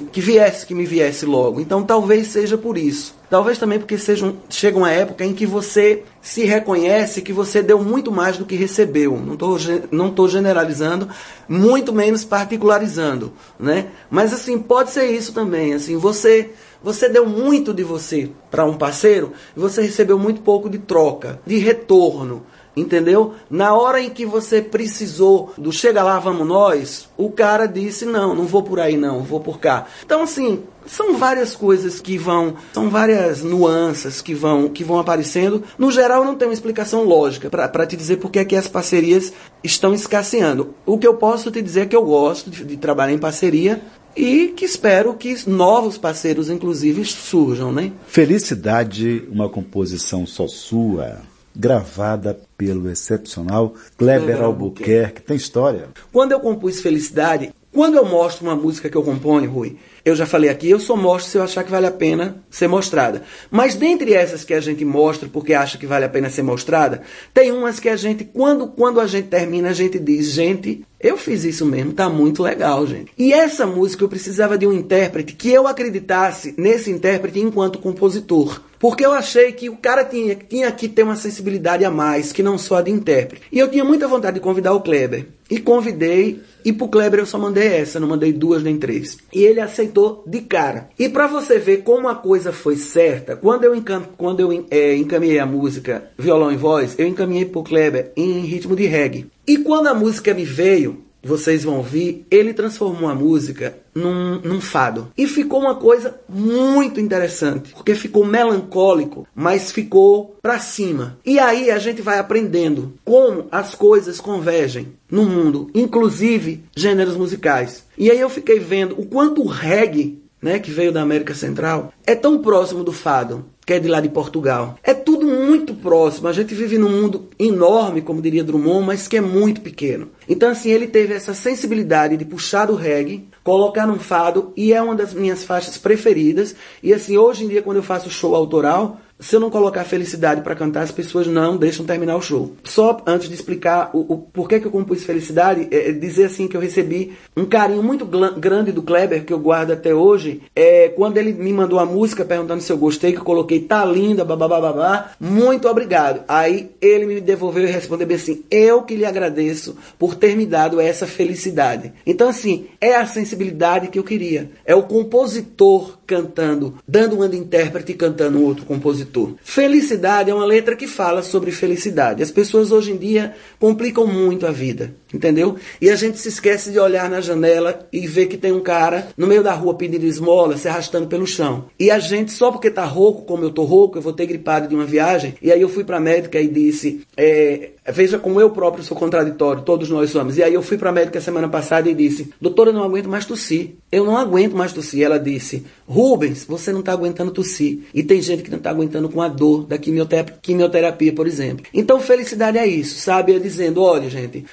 que me viesse logo. Então talvez seja por isso. Talvez também porque chega uma época em que você se reconhece que você deu muito mais do que recebeu. Não estou generalizando, muito menos particularizando, né? Mas assim, pode ser isso também. Assim, você deu muito de você para um parceiro e você recebeu muito pouco de troca, de retorno. Entendeu? Na hora em que você precisou do chega lá, vamos nós, o cara disse, não vou por aí não, vou por cá. Então assim, são várias coisas são várias nuances que vão aparecendo. No geral, não tem uma explicação lógica para te dizer por que é que as parcerias estão escasseando. O que eu posso te dizer é que eu gosto de trabalhar em parceria e que espero que novos parceiros, inclusive, surjam, né? Felicidade, uma composição só sua, gravada pelo excepcional Kleber Albuquerque. Tem história? Quando eu compus Felicidade, quando eu mostro uma música que eu componho, Rui, eu já falei aqui, eu só mostro se eu achar que vale a pena ser mostrada. Mas dentre essas que a gente mostra porque acha que vale a pena ser mostrada, tem umas que a gente, quando a gente termina, a gente diz, gente, eu fiz isso mesmo, tá muito legal, gente. E essa música eu precisava de um intérprete que eu acreditasse nesse intérprete enquanto compositor. Porque eu achei que o cara tinha que ter uma sensibilidade a mais, que não só a de intérprete. E eu tinha muita vontade de convidar o Kleber. E convidei, e pro Kleber eu só mandei essa, não mandei 2 nem 3. E ele aceitou de cara. E pra você ver como a coisa foi certa, quando eu encaminhei a música Violão e Voz, eu encaminhei pro Kleber em ritmo de reggae. E quando a música me veio, vocês vão ouvir, ele transformou a música num fado. E ficou uma coisa muito interessante, porque ficou melancólico, mas ficou pra cima. E aí a gente vai aprendendo como as coisas convergem no mundo, inclusive gêneros musicais. E aí eu fiquei vendo o quanto o reggae, né, que veio da América Central, é tão próximo do fado, que é de lá de Portugal. É tudo muito próximo. A gente vive num mundo enorme, como diria Drummond, mas que é muito pequeno. Então, assim, ele teve essa sensibilidade de puxar do reggae, colocar num fado, e é uma das minhas faixas preferidas. E, assim, hoje em dia, quando eu faço show autoral, se eu não colocar Felicidade para cantar, as pessoas não deixam terminar o show. Só antes de explicar o porquê que eu compus Felicidade, dizer assim que eu recebi um carinho muito grande do Kleber, que eu guardo até hoje, quando ele me mandou a música perguntando se eu gostei, que eu coloquei, tá linda, babá, muito obrigado. Aí ele me devolveu e respondeu bem assim, eu que lhe agradeço por ter me dado essa felicidade. Então assim, é a sensibilidade que eu queria. É o compositor cantando, dando uma de intérprete e cantando um outro compositor. Felicidade é uma letra que fala sobre felicidade. As pessoas hoje em dia complicam muito a vida, entendeu? E a gente se esquece de olhar na janela e ver que tem um cara no meio da rua pedindo esmola, se arrastando pelo chão. E a gente, só porque tá rouco, como eu tô rouco, eu vou ter gripado de uma viagem, e aí eu fui pra médica e disse, veja como eu próprio sou contraditório, todos nós somos. E aí eu fui pra médica semana passada e disse, doutora, eu não aguento mais tossir. Eu não aguento mais tossir. Ela disse, Rubens, você não tá aguentando tossir. E tem gente que não tá aguentando com a dor da quimioterapia, por exemplo. Então, felicidade é isso, sabe? É dizendo, olha, gente, vamos olhar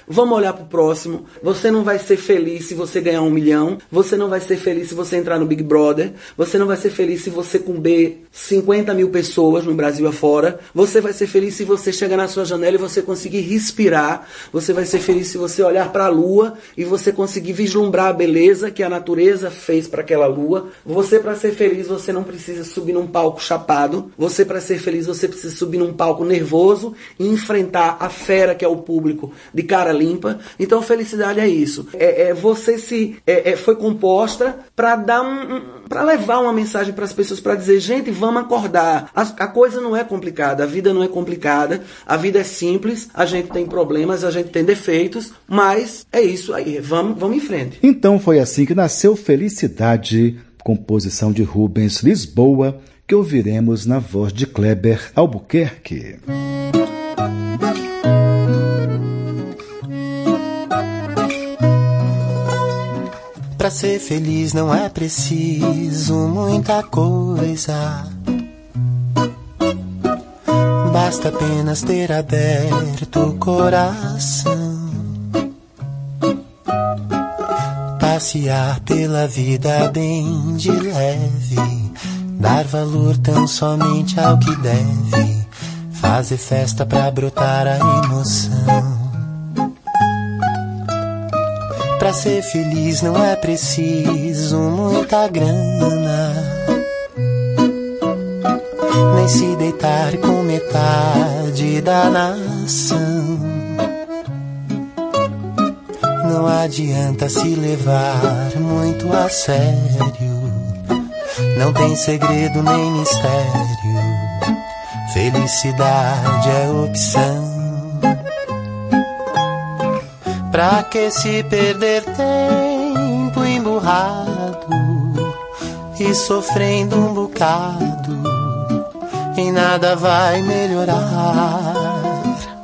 olhar pro próximo, você não vai ser feliz se você ganhar 1 milhão, você não vai ser feliz se você entrar no Big Brother, você não vai ser feliz se você comer 50 mil pessoas no Brasil afora, você vai ser feliz se você chegar na sua janela e você conseguir respirar, você vai ser feliz se você olhar para a lua e você conseguir vislumbrar a beleza que a natureza fez para aquela lua. Você, para ser feliz, você não precisa subir num palco chapado, você, para ser feliz, você precisa subir num palco nervoso e enfrentar a fera que é o público de cara limpa. Então felicidade é isso, você foi composta para dar para levar uma mensagem para as pessoas, para dizer, gente, vamos acordar, a coisa não é complicada, a vida não é complicada, a vida é simples, a gente tem problemas, a gente tem defeitos, mas é isso aí, vamos em frente. Então foi assim que nasceu Felicidade, composição de Rubens Lisboa, que ouviremos na voz de Kleber Albuquerque. Pra ser feliz não é preciso muita coisa, basta apenas ter aberto o coração, passear pela vida bem de leve, dar valor tão somente ao que deve, fazer festa pra brotar a emoção. Pra ser feliz não é preciso muita grana, nem se deitar com metade da nação. Não adianta se levar muito a sério, não tem segredo nem mistério, felicidade é opção. Pra que se perder tempo emburrado e sofrendo um bocado, em nada vai melhorar.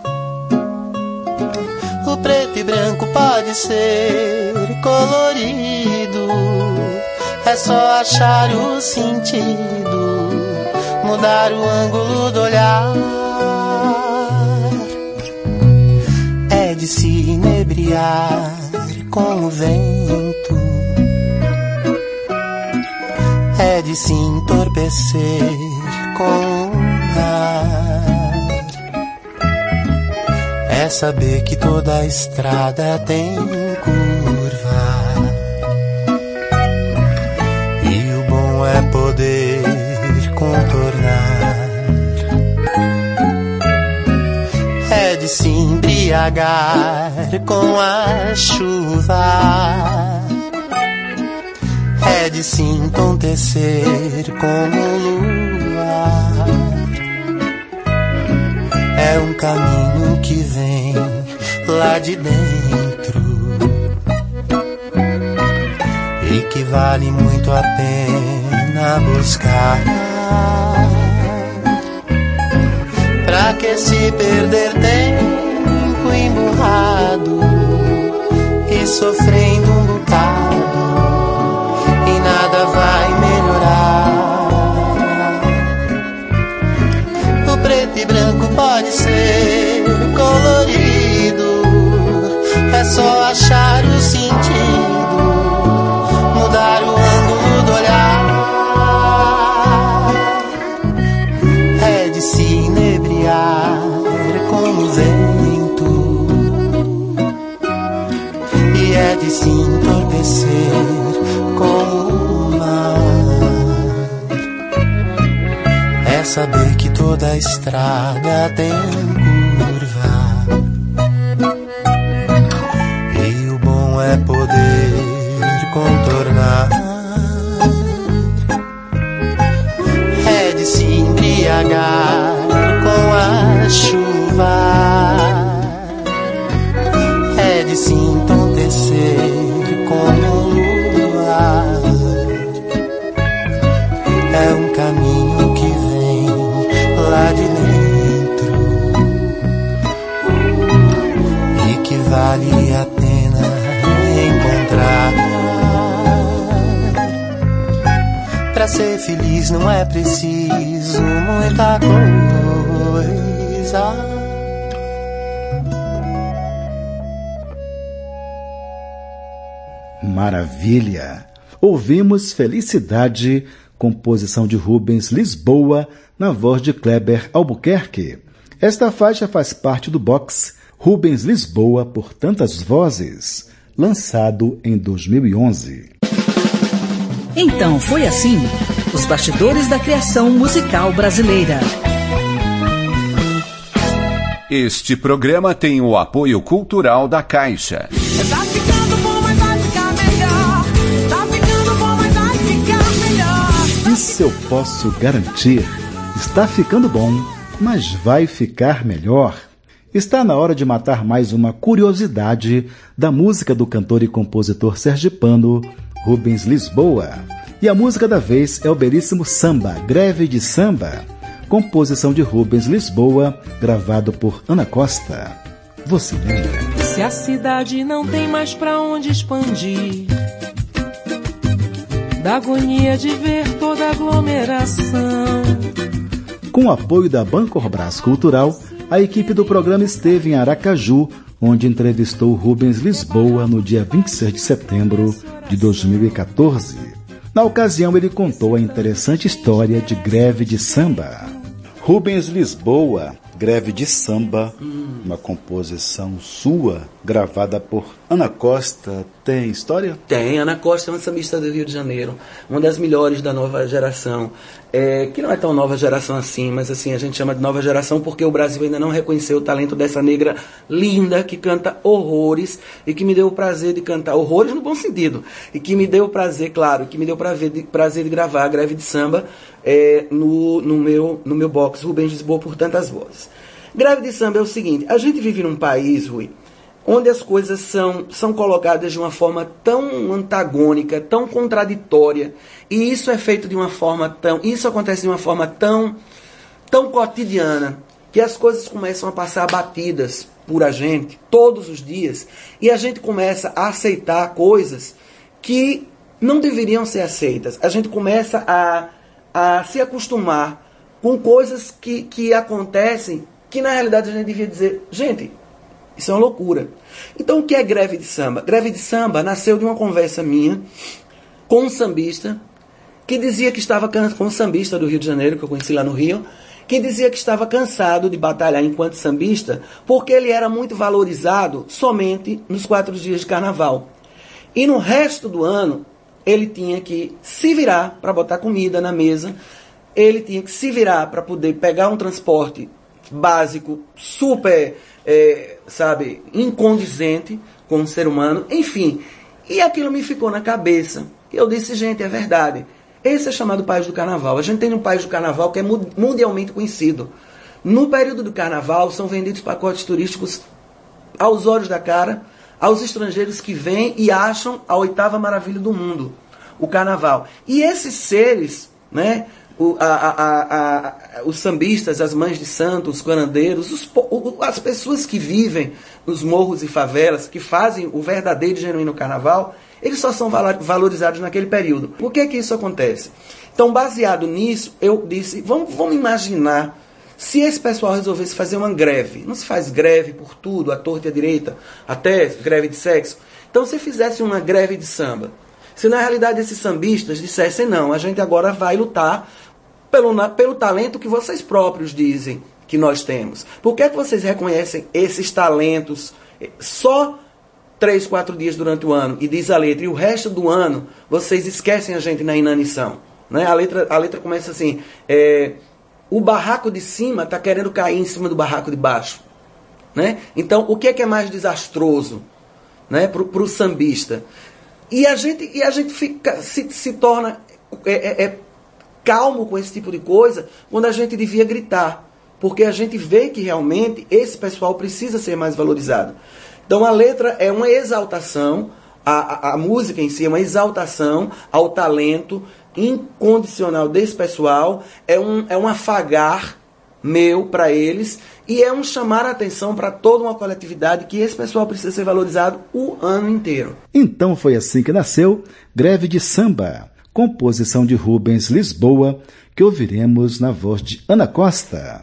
O preto e branco pode ser colorido, é só achar o sentido, mudar o ângulo do olhar. É de se inebriar com o vento, é de se entorpecer com o mar, é saber que toda a estrada tem curva, e o bom é poder contornar. É de se embriagar com a chuva, é de se entontecer como luar. É um caminho que vem lá de dentro e que vale muito a pena buscar. Pra que se perder tempo emburrado e sofrendo um bocado, e nada vai melhorar. O preto e branco pode ser colorido, é só achar o sentido, mudar o ângulo do olhar. É de se inebriar com o vento e é de se entorpecer com o mar. É saber que toda a estrada tem curva, e o bom é poder contornar. É de se embriagar com a chuva, é de se entontecer como o luar. É um caminho que vem lá de dentro e que vale a pena encontrar. Pra ser feliz não é preciso muita coisa, maravilha! Ouvimos Felicidade, composição de Rubens Lisboa, na voz de Kleber Albuquerque. Esta faixa faz parte do box Rubens Lisboa por Tantas Vozes, lançado em 2011. Então foi assim, os bastidores da criação musical brasileira. Este programa tem o apoio cultural da Caixa. Tá ficando bom, mas vai ficar melhor. Tá ficando bom, mas vai ficar melhor. Isso eu posso garantir. Está ficando bom, mas vai ficar melhor. Está na hora de matar mais uma curiosidade da música do cantor e compositor sergipano Rubens Lisboa. E a música da vez é o belíssimo Samba, Greve de Samba, composição de Rubens Lisboa, gravado por Ana Costa. Você lembra? Se a cidade não tem mais pra onde expandir, da agonia de ver toda a aglomeração. Com o apoio da Bancorbras Cultural, a equipe do programa esteve em Aracaju, onde entrevistou Rubens Lisboa no dia 26 de setembro de 2014. Na ocasião, ele contou a interessante história de Greve de Samba. Rubens Lisboa, Greve de Samba, uma composição sua, gravada por Ana Costa, tem história? Tem. Ana Costa é uma sambista do Rio de Janeiro, uma das melhores da nova geração, que não é tão nova geração assim, mas assim, a gente chama de nova geração porque o Brasil ainda não reconheceu o talento dessa negra linda, que canta horrores, e que me deu o prazer de cantar, horrores no bom sentido, e que me deu o prazer, claro, que me deu o prazer de gravar a Greve de Samba no meu box, Rubens Lisboa por Tantas Vozes. Greve de Samba é o seguinte, a gente vive num país, Rui, onde as coisas são colocadas de uma forma tão antagônica, tão contraditória, e isso é feito de uma forma isso acontece de uma forma tão cotidiana, que as coisas começam a passar batidas por a gente todos os dias, e a gente começa a aceitar coisas que não deveriam ser aceitas. A gente começa a se acostumar com coisas que acontecem, que na realidade a gente devia dizer, gente, isso é uma loucura. Então o que é Greve de Samba? Greve de Samba nasceu de uma conversa minha com um sambista, que dizia que estava com um sambista do Rio de Janeiro, que eu conheci lá no Rio, que dizia que estava cansado de batalhar enquanto sambista, porque ele era muito valorizado somente nos 4 dias de carnaval. E no resto do ano, ele tinha que se virar para botar comida na mesa, ele tinha que se virar para poder pegar um transporte básico, super, incondizente com o ser humano, enfim. E aquilo me ficou na cabeça. Eu disse, gente, é verdade. Esse é chamado País do Carnaval. A gente tem um País do Carnaval que é mundialmente conhecido. No período do Carnaval, são vendidos pacotes turísticos aos olhos da cara, aos estrangeiros que vêm e acham a 8ª maravilha do mundo, o Carnaval. E esses seres, né, os sambistas, as mães de santo, os curandeiros, as pessoas que vivem nos morros e favelas, que fazem o verdadeiro e genuíno carnaval, eles só são valorizados naquele período. Por que isso acontece? Então, baseado nisso, eu disse, vamos imaginar se esse pessoal resolvesse fazer uma greve. Não se faz greve por tudo, à torta e à direita, até greve de sexo. Então, se fizesse uma greve de samba, se na realidade esses sambistas dissessem, não, a gente agora vai lutar pelo talento que vocês próprios dizem que nós temos. Por que vocês reconhecem esses talentos só 3, 4 dias durante o ano, e diz a letra, e o resto do ano vocês esquecem a gente na inanição? Né? A letra começa assim, o barraco de cima está querendo cair em cima do barraco de baixo. Né? Então, o que é mais desastroso, né, para o sambista? E a gente fica, se torna calmo com esse tipo de coisa quando a gente devia gritar, porque a gente vê que realmente esse pessoal precisa ser mais valorizado. Então a letra é uma exaltação, a música em si é uma exaltação ao talento incondicional desse pessoal, é um afagar meu para eles, e é um chamar a atenção para toda uma coletividade que esse pessoal precisa ser valorizado o ano inteiro. Então foi assim que nasceu Greve de Samba, composição de Rubens Lisboa, que ouviremos na voz de Ana Costa.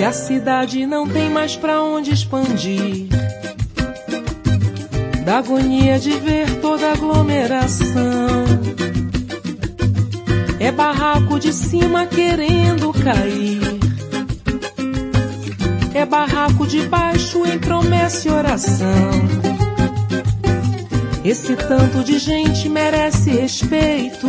a cidade não tem mais pra onde expandir, da agonia de ver toda aglomeração, é barraco de cima querendo cair, é barraco de baixo em promessa e oração. Esse tanto de gente merece respeito.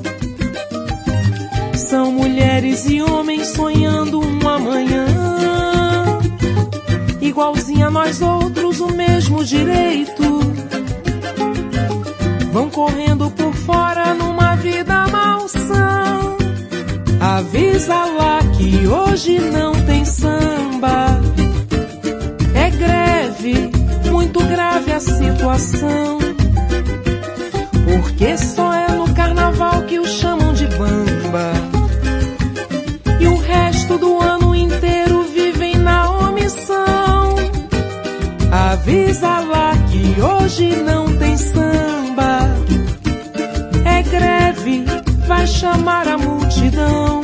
São mulheres e homens sonhando um amanhã, igualzinho a nós outros, o mesmo direito. Vão correndo por fora numa vida malsã. Avisa lá que hoje não tem samba. É greve, muito grave a situação, porque só é no carnaval que o chamam de bamba, e o resto do ano inteiro vivem na omissão. Avisa lá que hoje não tem samba. É greve, vai chamar a multidão.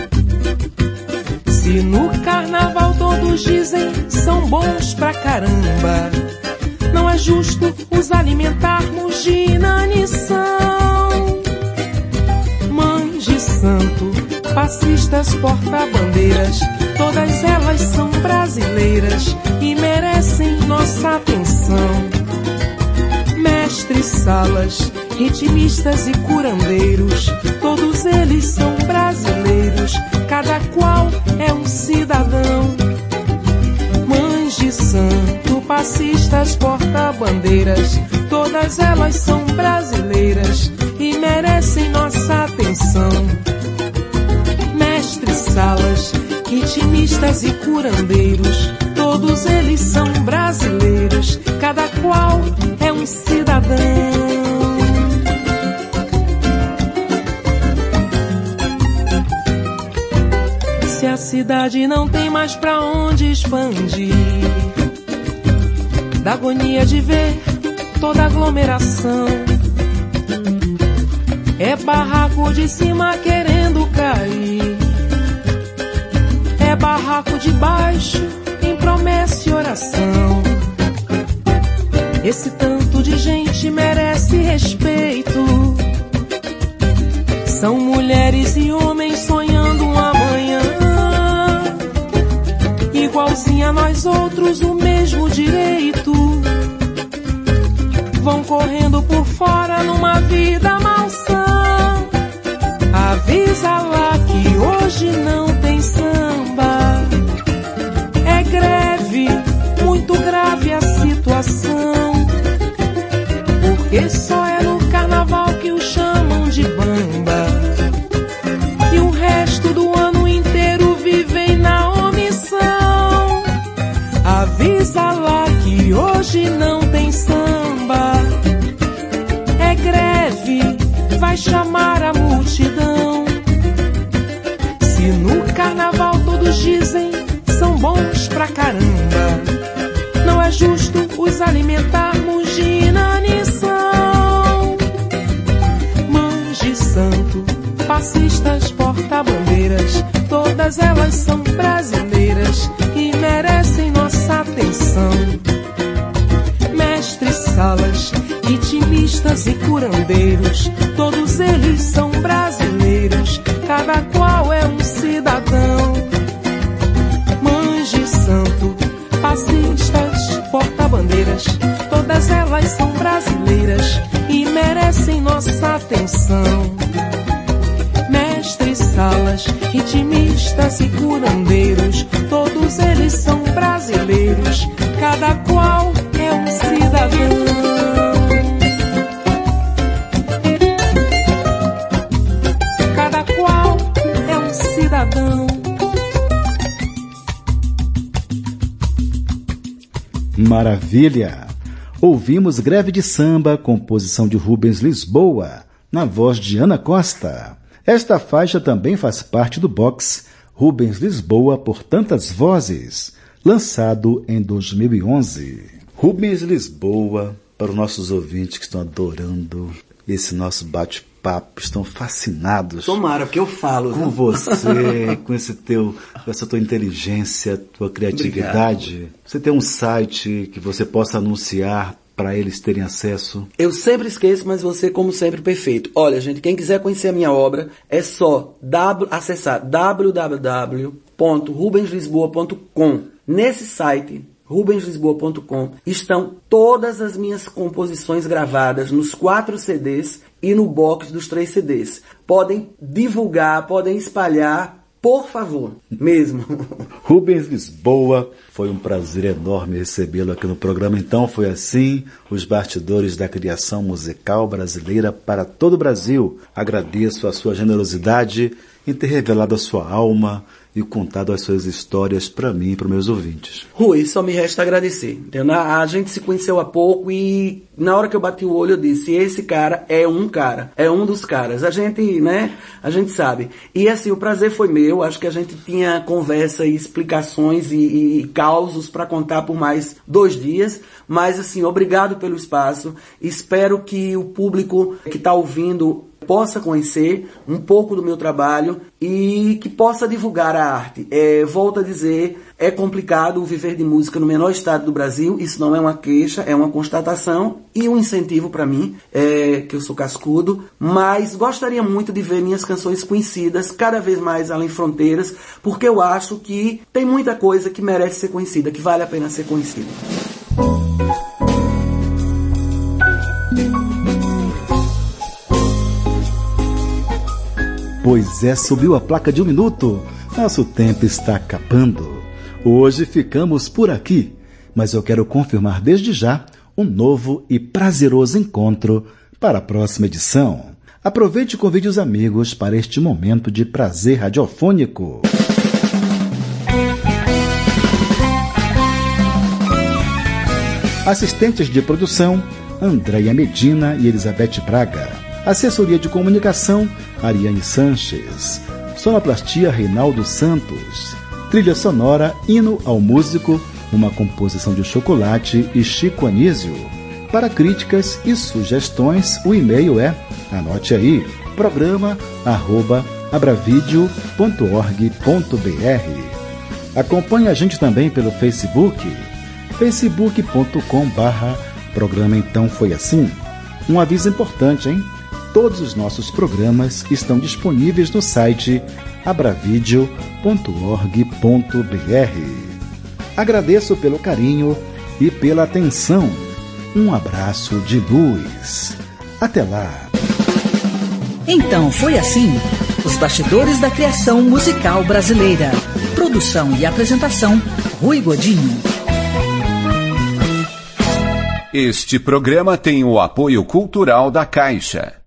Se no carnaval todos dizem são bons pra caramba, não é justo os alimentarmos de inanição. Mães de santo, passistas, porta-bandeiras, todas elas são brasileiras e merecem nossa atenção. Mestres, salas, ritmistas e curandeiros, todos eles são brasileiros, cada qual é um cidadão. Mães de santo, passistas, porta-bandeiras, todas elas são brasileiras e merecem nossa atenção. Mestres, salas, ritmistas e curandeiros, todos eles são brasileiros, cada qual é um cidadão. Se a cidade não tem mais pra onde expandir, da agonia de ver toda aglomeração, é barraco de cima querendo cair, é barraco de baixo em promessa e oração. Esse tanto de gente merece respeito. São mulheres e homens sonhando um amanhã, igualzinho a nós outros, o mesmo direito. Vão correndo por fora numa vida malsã. Avisa lá que hoje não tem samba. É greve, muito grave a situação, porque só é no carnaval que o chamam de bamba, e o resto do ano inteiro vivem na omissão. Avisa lá que hoje não tem samba. É greve, vai chamar a multidão. Se no carnaval todos dizem são bons pra caramba, não é justo os alimentarmos de inanição. Mães de santo, passistas, porta-bandeiras, todas elas são brasileiras e merecem nossa atenção. Mestres, salas, ritmistas e curandeiros, todos eles são brasileiros, cada qual é um cidadão. Mães de santo, passistas, porta-bandeiras, todas elas são brasileiras e merecem nossa atenção. Mestres, salas, ritmistas e curandeiros, todos eles são brasileiros, cada qual é um cidadão. Cada qual é um cidadão. Maravilha! Ouvimos Greve de Samba, composição de Rubens Lisboa, na voz de Ana Costa. Esta faixa também faz parte do box Rubens Lisboa por Tantas Vozes, lançado em 2011. Rubens Lisboa, para os nossos ouvintes que estão adorando esse nosso bate-papo papo, estão fascinados. Tomara, porque eu falo. Com você, com essa tua inteligência, tua criatividade. Obrigado. Você tem um site que você possa anunciar para eles terem acesso? Eu sempre esqueço, mas você, como sempre, perfeito. Olha, gente, quem quiser conhecer a minha obra, é só acessar www.rubenslisboa.com. Nesse site, rubenslisboa.com, estão todas as minhas composições gravadas nos 4 CDs e no box dos 3 CDs. Podem divulgar, podem espalhar, por favor, mesmo. Rubens Lisboa, foi um prazer enorme recebê-lo aqui no programa. Então foi assim, os bastidores da criação musical brasileira para todo o Brasil. Agradeço a sua generosidade em ter revelado a sua alma e contado as suas histórias para mim e para os meus ouvintes. Rui, só me resta agradecer. Entendeu? A gente se conheceu há pouco e na hora que eu bati o olho eu disse, esse cara, é um dos caras. A gente sabe. E assim, o prazer foi meu, acho que a gente tinha conversa e explicações e causos para contar por mais 2 dias, mas assim, obrigado pelo espaço, espero que o público que está ouvindo possa conhecer um pouco do meu trabalho e que possa divulgar a arte. Volto a dizer, é complicado viver de música no menor estado do Brasil, isso não é uma queixa, é uma constatação e um incentivo para mim, que eu sou cascudo, mas gostaria muito de ver minhas canções conhecidas cada vez mais além fronteiras, porque eu acho que tem muita coisa que merece ser conhecida, que vale a pena ser conhecida. Pois é, subiu a placa de 1 minuto. Nosso tempo está acabando. Hoje ficamos por aqui, mas eu quero confirmar desde já um novo e prazeroso encontro para a próxima edição. Aproveite e convide os amigos para este momento de prazer radiofônico. Assistentes de produção, Andréia Medina e Elizabeth Braga. Assessoria de comunicação, Ariane Sanches. Sonoplastia, Reinaldo Santos. Trilha sonora, Hino ao Músico, uma composição de Chocolate e Chico Anísio. Para críticas e sugestões, o e-mail é, anote aí, programa@abravideo.org.br. Acompanhe a gente também pelo Facebook, facebook.com/programa Então Foi Assim. Um aviso importante, hein? Todos os nossos programas estão disponíveis no site abravideo.org.br. Agradeço pelo carinho e pela atenção. Um abraço de luz. Até lá. Então foi assim, os bastidores da criação musical brasileira. Produção e apresentação, Rui Godinho. Este programa tem o apoio cultural da Caixa.